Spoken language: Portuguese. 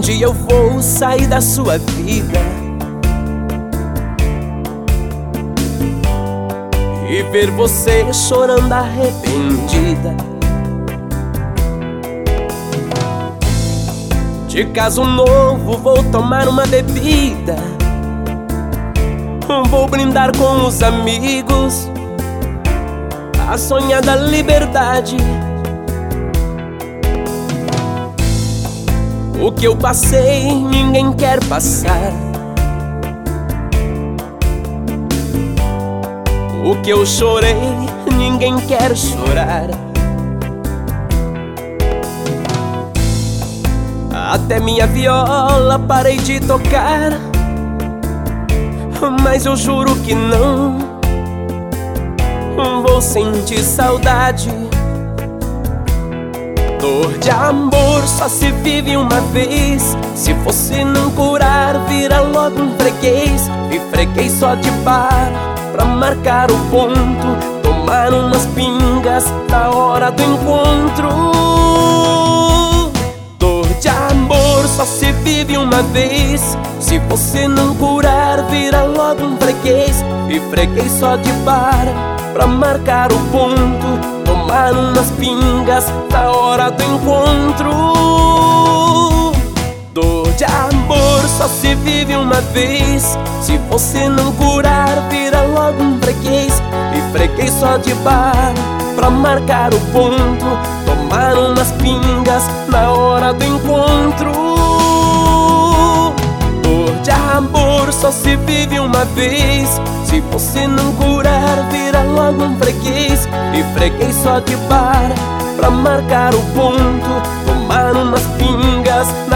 dia eu vou sair da sua vida e ver você chorando arrependida. De caso novo vou tomar uma bebida, vou brindar com os amigos a sonhada liberdade. O que eu passei ninguém quer passar, o que eu chorei ninguém quer chorar. Até minha viola parei de tocar, mas eu juro que não vou sentir saudade. Dor de amor só se vive uma vez, se você não curar vira logo um freguês. E freguês só de bar pra marcar o ponto, tomar umas pingas na hora do encontro. Dor de amor só se vive uma vez, se você não curar vira logo um freguês. E freguês só de bar pra marcar o ponto, tomar umas pingas na hora do encontro. Dor de amor só se vive uma vez, se você não curar vira logo um freguês. E freguês só de bar pra marcar o ponto, tomar umas pingas na hora do encontro. Dor de amor só se vive uma vez, se você não curar vira logo um freguês. E freguês só de bar pra marcar o ponto, tomar umas pingas